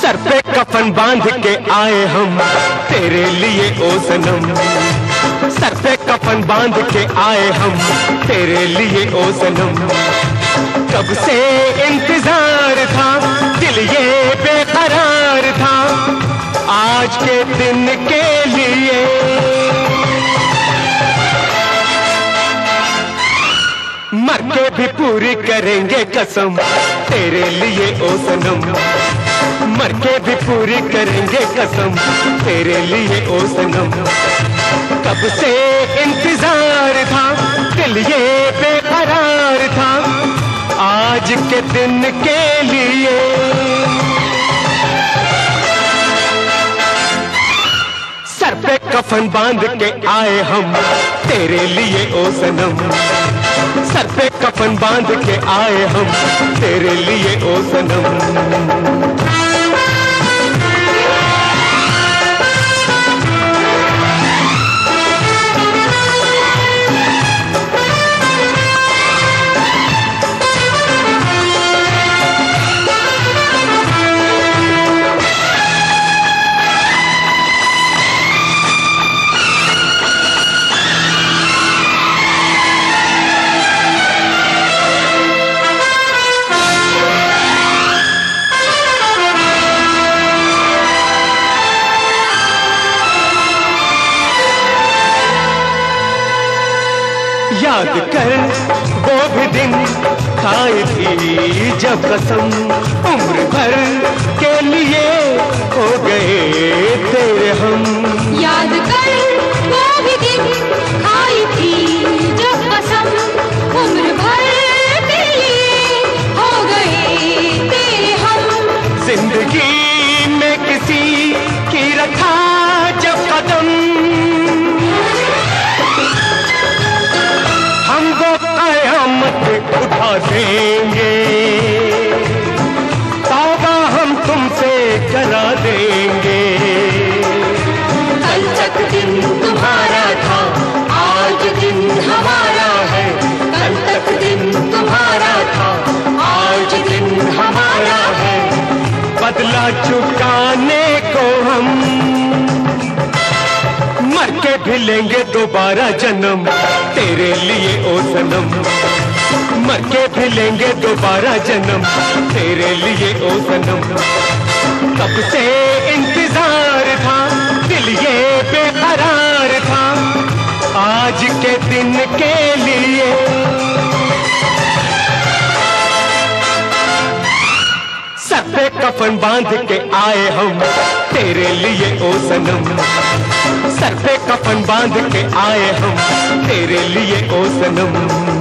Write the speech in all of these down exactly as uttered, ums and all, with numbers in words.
Sir पे कफन बांध के आए हम तेरे लिए ओ सनम, सर पे कफन बांध के आए हम तेरे लिए ओ सनम। कब से इंतजार था, दिल ये बेकरार था आज के दिन के लिए। मर के भी पूरी करेंगे कसम तेरे लिए ओ सनम, मर के भी पूरी करेंगे कसम तेरे लिए ओ सनम। कब से इंतजार था, दिल ये बेकरार था आज के दिन के लिए। सर पे कफन बांध के आए हम तेरे लिए ओ सनम, सर पे कफन बांध के आए हम तेरे लिए ओ सनम। याद कर वो भी दिन खाई थी जब कसम, उम्र भर के लिए हो गए तेरे हम। याद कर वो भी दिन खाई थी जब कसम, उम्र भर के लिए हो गए तेरे हम। जिंदगी में किसी की रखा जब कदम, उठा देंगे तौबा हम तुमसे करा देंगे। कल तक दिन तुम्हारा था आज दिन हमारा है, कल तक दिन तुम्हारा था आज दिन हमारा है। बदला चुकाने को हम मर के भी लेंगे दोबारा जन्म तेरे लिए ओ सनम, मर के भी लेंगे दोबारा जन्म तेरे लिए ओ सनम। कब से इंतजार था, दिल ये बेकरार था आज के दिन के लिए। सर पे कफन बांध के आए हम तेरे लिए ओ सनम, सर पे कफन बांध के आए हम तेरे लिए ओ सनम।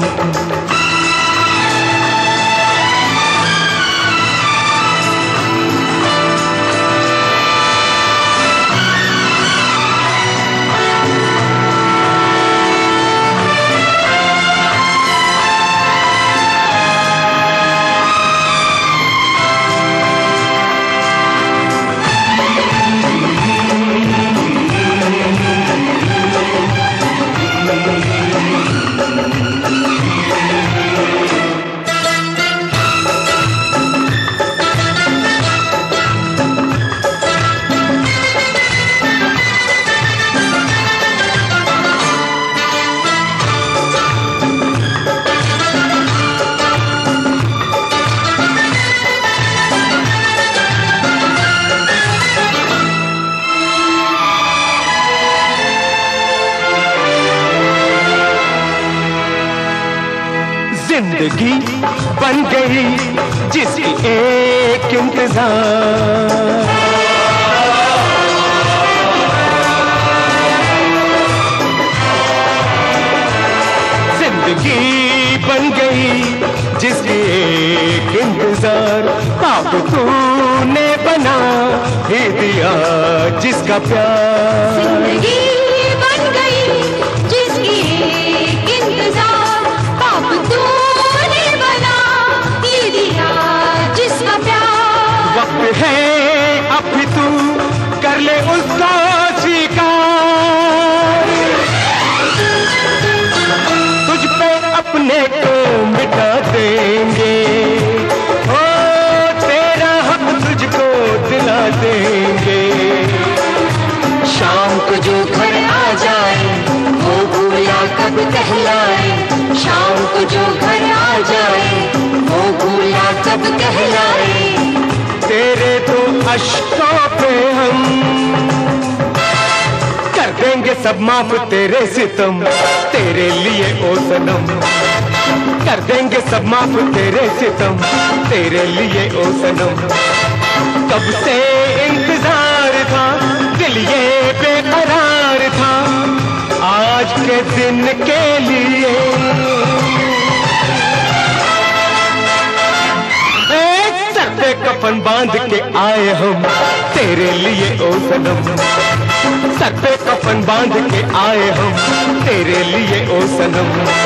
जिंदगी बन गई जिसकी एक इंतजार, जिंदगी बन गई जिसकी एक इंतजार। अब तूने बना ही दिया जिसका प्यार, जिंदगी बन गई जिसकी एक इंतजार। अब तूने बना ही दिया जिसका प्यार। वक्त है अब भी तू कर ले उसका स्वीकार, तुझ पे अपने को मिटा देंगे, ओ तेरा हक तुझको दिला अश्कों पे हम कर देंगे सब माफ तेरे सितम, तेरे लिए ओ सनम। कर देंगे सब माफ तेरे सितम, तेरे लिए ओ सनम। कब से इंतजार था, दिल ये बेकरार था, आज के दिन के लिए। सर पे कफन बांध के आए हम, तेरे लिए ओ सनम। सर पे कफन बांध के आए हम, तेरे लिए ओ सनम।